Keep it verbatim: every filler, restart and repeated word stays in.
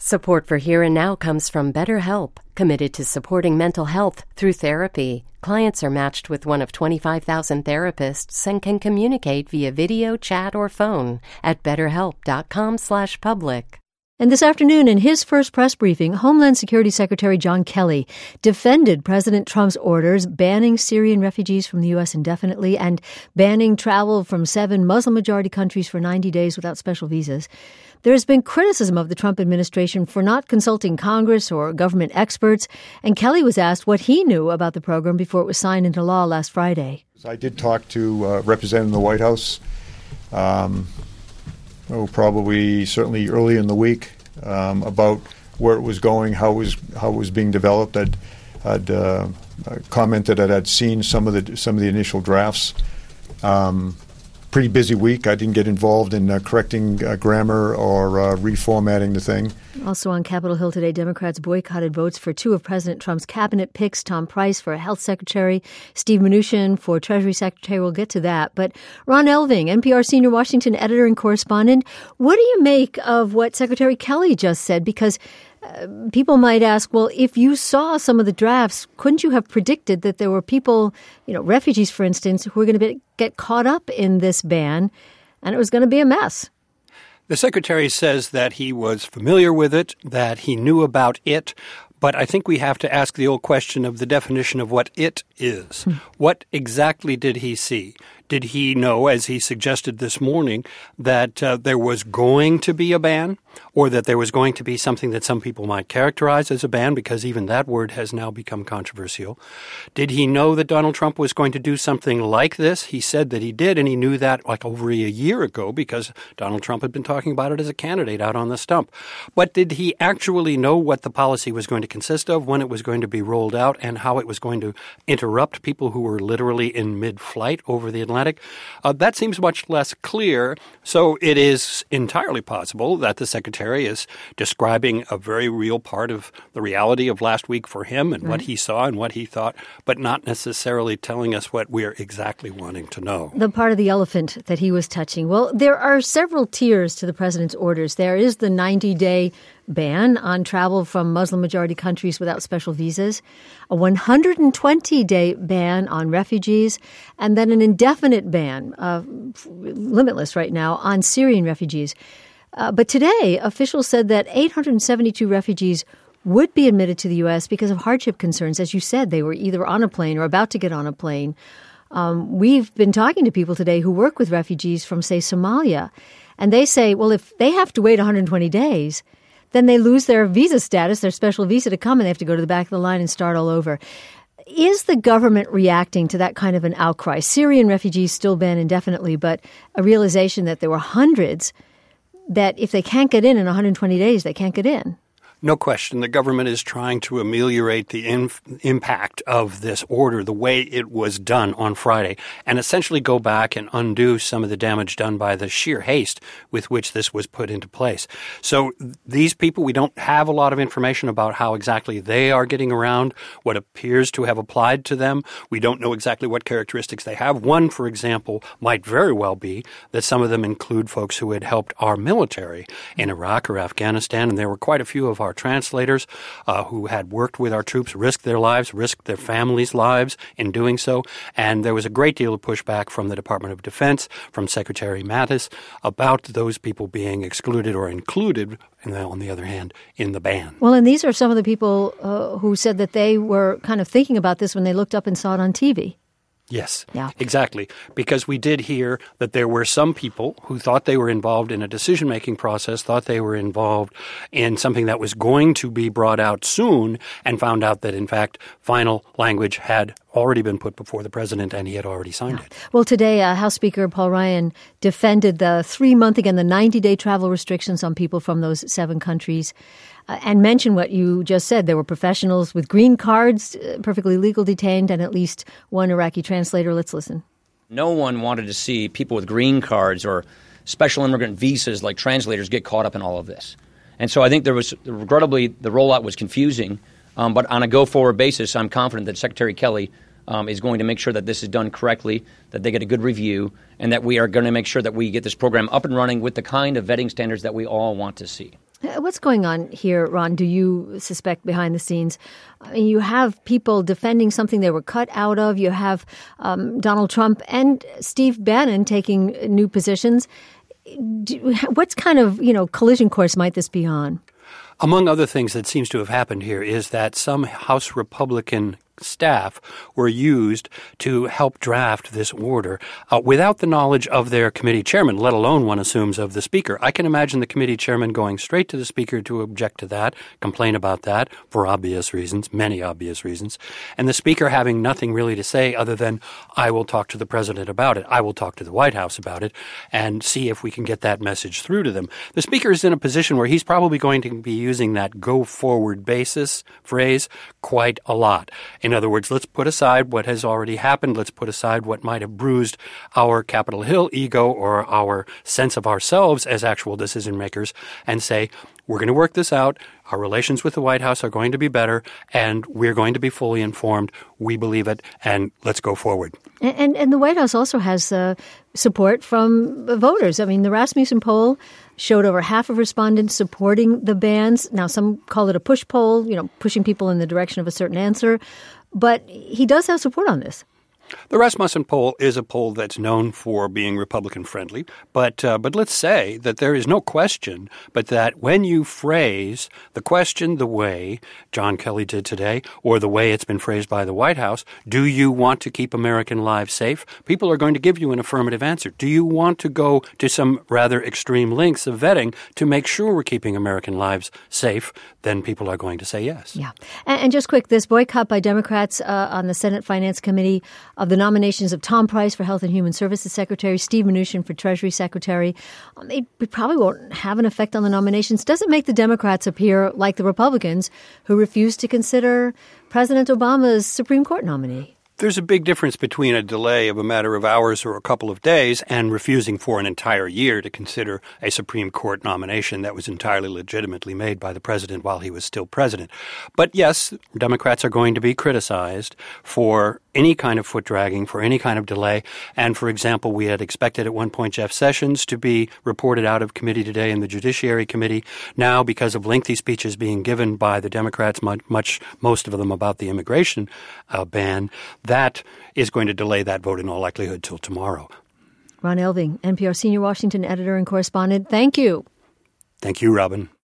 Support for Here and Now comes from BetterHelp, committed to supporting mental health through therapy. Clients are matched with one of twenty-five thousand therapists and can communicate via video, chat, or phone at betterhelp.com slash public. And this afternoon, in his first press briefing, Homeland Security Secretary John Kelly defended President Trump's orders banning Syrian refugees from the U S indefinitely and banning travel from seven Muslim-majority countries for ninety days without special visas. There has been criticism of the Trump administration for not consulting Congress or government experts, and Kelly was asked what he knew about the program before it was signed into law last Friday. I did talk to uh, representative in the White House. Um, Oh, probably certainly early in the week um, about where it was going, how it was how it was being developed. I'd, I'd uh, commented that I'd seen some of the some of the initial drafts. Um, pretty busy week. I didn't get involved in uh, correcting uh, grammar or uh, reformatting the thing. Also on Capitol Hill today, Democrats boycotted votes for two of President Trump's cabinet picks, Tom Price for Health Secretary, Steve Mnuchin for Treasury Secretary. We'll get to that. But Ron Elving, N P R senior Washington editor and correspondent, what do you make of what Secretary Kelly just said? Because uh, people might ask, well, if you saw some of the drafts, couldn't you have predicted that there were people, you know, refugees, for instance, who were going to get caught up in this ban and it was going to be a mess? The Secretary says that he was familiar with it, that he knew about it, but I think we have to ask the old question of the definition of what it is. Hmm. What exactly did he see? Did he know, as he suggested this morning, that uh, there was going to be a ban, or that there was going to be something that some people might characterize as a ban, because even that word has now become controversial? Did he know that Donald Trump was going to do something like this? He said that he did, and he knew that like over a year ago because Donald Trump had been talking about it as a candidate out on the stump. But did he actually know what the policy was going to consist of, when it was going to be rolled out, and how it was going to interrupt people who were literally in mid-flight over the Atlantic? Uh, that seems much less clear. So it is entirely possible that the Secretary is describing a very real part of the reality of last week for him and right. what he saw and what he thought, but not necessarily telling us what we're exactly wanting to know. The part of the elephant that he was touching. Well, there are several tiers to the president's orders. There is the ninety-day ban on travel from Muslim-majority countries without special visas, a one hundred twenty day ban on refugees, and then an indefinite ban, uh, limitless right now, on Syrian refugees. Uh, but today, officials said that eight hundred seventy-two refugees would be admitted to the U S because of hardship concerns. As you said, they were either on a plane or about to get on a plane. Um, we've been talking to people today who work with refugees from, say, Somalia, and they say, well, if they have to wait one hundred twenty days, then they lose their visa status, their special visa to come, and they have to go to the back of the line and start all over. Is the government reacting to that kind of an outcry? Syrian refugees still banned indefinitely, but a realization that there were hundreds that if they can't get in in one hundred twenty days, they can't get in. No question. The government is trying to ameliorate the inf- impact of this order, the way it was done on Friday, and essentially go back and undo some of the damage done by the sheer haste with which this was put into place. So these people, we don't have a lot of information about how exactly they are getting around what appears to have applied to them. We don't know exactly what characteristics they have. One, for example, might very well be that some of them include folks who had helped our military in Iraq or Afghanistan, and there were quite a few of our translators uh, who had worked with our troops, risked their lives, risked their families' lives in doing so. And there was a great deal of pushback from the Department of Defense, from Secretary Mattis, about those people being excluded or included, and then on the other hand, in the ban. Well, and these are some of the people uh, who said that they were kind of thinking about this when they looked up and saw it on T V. Yes, yeah. exactly. Because we did hear that there were some people who thought they were involved in a decision-making process, thought they were involved in something that was going to be brought out soon, and found out that, in fact, final language had already been put before the president and he had already signed it. Well, today, uh, House Speaker Paul Ryan defended the three-month, again, the ninety-day travel restrictions on people from those seven countries. Uh, and mention what you just said. There were professionals with green cards, uh, perfectly legal detained, and at least one Iraqi translator. Let's listen. No one wanted to see people with green cards or special immigrant visas like translators get caught up in all of this. And so I think there was, regrettably, the rollout was confusing. Um, but on a go-forward basis, I'm confident that Secretary Kelly um, is going to make sure that this is done correctly, that they get a good review, and that we are going to make sure that we get this program up and running with the kind of vetting standards that we all want to see. What's going on here, Ron, do you suspect behind the scenes? I mean, you have people defending something they were cut out of. You have um, Donald Trump and Steve Bannon taking new positions. Do, what kind of, you know, collision course might this be on? Among other things that seems to have happened here is that some House Republican staff were used to help draft this order uh, without the knowledge of their committee chairman, let alone, one assumes, of the Speaker. I can imagine the committee chairman going straight to the Speaker to object to that, complain about that for obvious reasons, many obvious reasons, and the Speaker having nothing really to say other than, I will talk to the President about it, I will talk to the White House about it, and see if we can get that message through to them. The Speaker is in a position where he's probably going to be using that go-forward basis phrase quite a lot. In other words, let's put aside what has already happened. Let's put aside what might have bruised our Capitol Hill ego or our sense of ourselves as actual decision makers and say, we're going to work this out. Our relations with the White House are going to be better, and we're going to be fully informed. We believe it, and let's go forward. And, and, and the White House also has uh, support from voters. I mean, the Rasmussen poll showed over half of respondents supporting the bans. Now, some call it a push poll, you know, pushing people in the direction of a certain answer. But he does have support on this. The Rasmussen poll is a poll that's known for being Republican-friendly, but uh, but let's say that there is no question but that when you phrase the question the way John Kelly did today, or the way it's been phrased by the White House, do you want to keep American lives safe? People are going to give you an affirmative answer. Do you want to go to some rather extreme lengths of vetting to make sure we're keeping American lives safe? Then people are going to say yes. Yeah. And, and just quick, this boycott by Democrats uh, on the Senate Finance Committee of the nominations of Tom Price for Health and Human Services Secretary, Steve Mnuchin for Treasury Secretary, um, it probably won't have an effect on the nominations. Doesn't make the Democrats appear like the Republicans who refused to consider President Obama's Supreme Court nominee. There's a big difference between a delay of a matter of hours or a couple of days and refusing for an entire year to consider a Supreme Court nomination that was entirely legitimately made by the president while he was still president. But yes, Democrats are going to be criticized for any kind of foot dragging, for any kind of delay. And for example, we had expected at one point Jeff Sessions to be reported out of committee today in the Judiciary Committee. Now, because of lengthy speeches being given by the Democrats, much, much most of them about the immigration uh, ban, that is going to delay that vote in all likelihood till tomorrow. Ron Elving, N P R senior Washington editor and correspondent, thank you. Thank you, Robin.